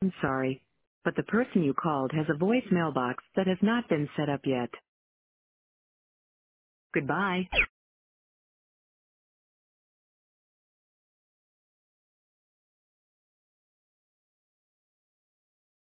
I'm sorry, but the person you called has a voicemail box that has not been set up yet. Goodbye.